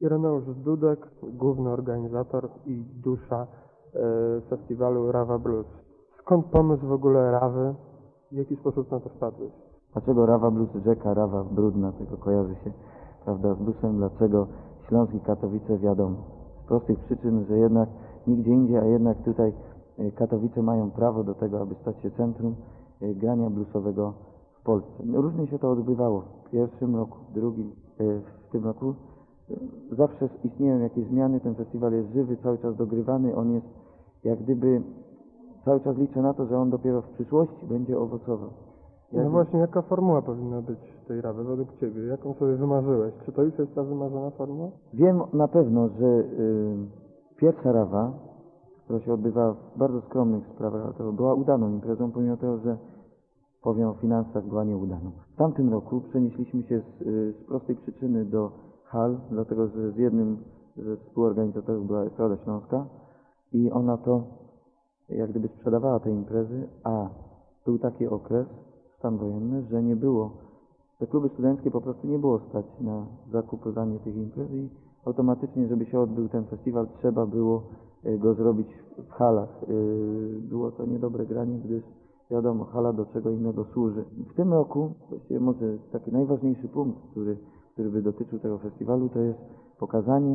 Ireneusz Dudek, główny organizator i dusza festiwalu Rawa Blues. Skąd pomysł w ogóle Rawy? W jaki sposób na to wpadłeś? Dlaczego Rawa Blues, rzeka, Rawa brudna, tego kojarzy się, prawda, z bluesem? Dlaczego Śląsk i Katowice? Wiadomo. Z prostych przyczyn, że jednak nigdzie indziej, a jednak tutaj Katowice mają prawo do tego, aby stać się centrum grania bluesowego w Polsce. Różnie się to odbywało w pierwszym roku, w drugim, w tym roku. Zawsze istnieją jakieś zmiany, ten festiwal jest żywy, cały czas dogrywany, on jest jak gdyby, cały czas liczę na to, że on dopiero w przyszłości będzie owocował. No właśnie, jaka formuła powinna być tej Rawy według Ciebie? Jaką sobie wymarzyłeś? Czy to już jest ta wymarzona formuła? Wiem na pewno, że pierwsza Rawa, która się odbywała w bardzo skromnych sprawach, ale to była udaną imprezą, pomimo tego, że powiem o finansach, była nieudaną. W tamtym roku przenieśliśmy się z prostej przyczyny do hal, dlatego że z jednym ze współorganizatorów była Estrada Śląska i ona to jak gdyby sprzedawała te imprezy, a był taki okres, stan wojenny, że nie było, te kluby studenckie po prostu nie było stać na zakupywanie tych imprez i automatycznie, żeby się odbył ten festiwal, trzeba było go zrobić w halach. Było to niedobre granie, gdyż wiadomo, hala do czego innego służy. W tym roku, właściwie może taki najważniejszy punkt, który by dotyczył tego festiwalu, to jest pokazanie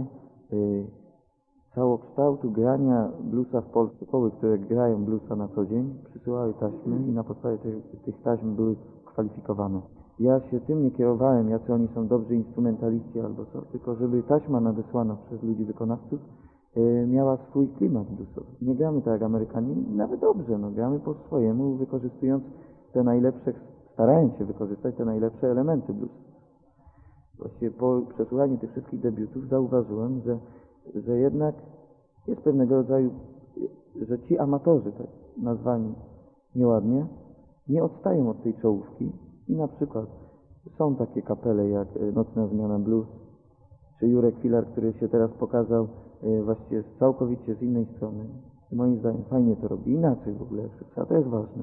całokształtu grania bluesa w Polsce. Zespoły, które grają bluesa na co dzień, przysyłały taśmy i na podstawie tych taśm były kwalifikowane. Ja się tym nie kierowałem, jacy oni są dobrzy instrumentaliści albo co, tylko żeby taśma nadesłana przez ludzi wykonawców miała swój klimat bluesowy. Nie gramy tak jak Amerykanie, nawet dobrze, no, gramy po swojemu, wykorzystując te najlepsze, starając się wykorzystać te najlepsze elementy bluesa. Właściwie po przesłuchaniu tych wszystkich debiutów zauważyłem, że jednak jest pewnego rodzaju, że ci amatorzy, tak nazwani nieładnie, nie odstają od tej czołówki i na przykład są takie kapele jak Nocna Zmiana Blues, czy Jurek Filar, który się teraz pokazał właściwie całkowicie z innej strony. I moim zdaniem fajnie to robi, inaczej w ogóle jak wszyscy, a to jest ważne.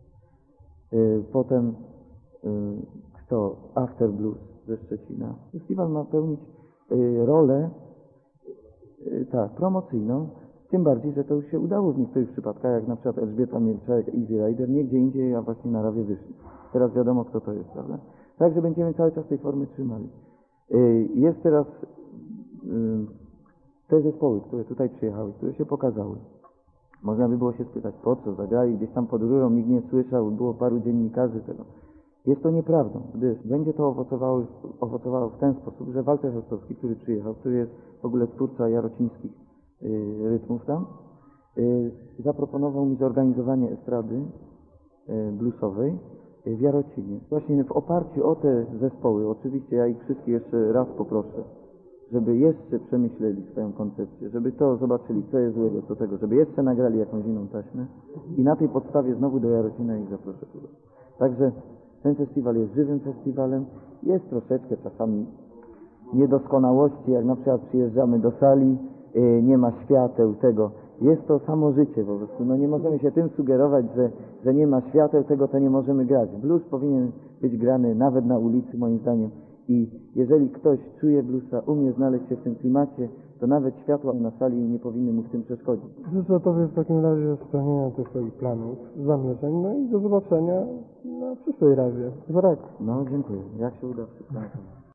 Potem kto? After Blues ze Szczecina. Festiwal ma pełnić rolę promocyjną, tym bardziej, że to już się udało w niektórych przypadkach, jak na przykład Elżbieta Mielczarek, Easy Rider, nie gdzie indziej, a właśnie na Rawie wyszli. Teraz wiadomo, kto to jest, prawda? Także będziemy cały czas tej formy trzymali. Jest teraz te zespoły, które tutaj przyjechały, które się pokazały. Można by było się spytać, po co zagrali gdzieś tam pod rurą, nikt nie słyszał, było paru dziennikarzy tego. Jest to nieprawdą, gdyż będzie to owocowało w ten sposób, że Walter Rostowski, który przyjechał, który jest w ogóle twórca jarocińskich rytmów tam, zaproponował mi zorganizowanie estrady bluesowej w Jarocinie. Właśnie w oparciu o te zespoły, oczywiście ja ich wszystkich jeszcze raz poproszę, żeby jeszcze przemyśleli swoją koncepcję, żeby to zobaczyli, co jest złego, co tego, żeby jeszcze nagrali jakąś inną taśmę i na tej podstawie znowu do Jarocina ich zaproszę tu. Także ten festiwal jest żywym festiwalem, jest troszeczkę czasami niedoskonałości, jak na przykład przyjeżdżamy do sali, nie ma świateł, tego. Jest to samo życie po prostu, no nie możemy się tym sugerować, że nie ma świateł, tego to nie możemy grać. Blues powinien być grany nawet na ulicy moim zdaniem i jeżeli ktoś czuje bluesa, umie znaleźć się w tym klimacie, to nawet światła na sali nie powinny mu w tym przeszkodzić. Życzę Tobie w takim razie spełnienia tych swoich planów, zamierzeń, no i do zobaczenia na przyszłej Rawie za rok. No dziękuję, jak się uda, wszystko na pewno.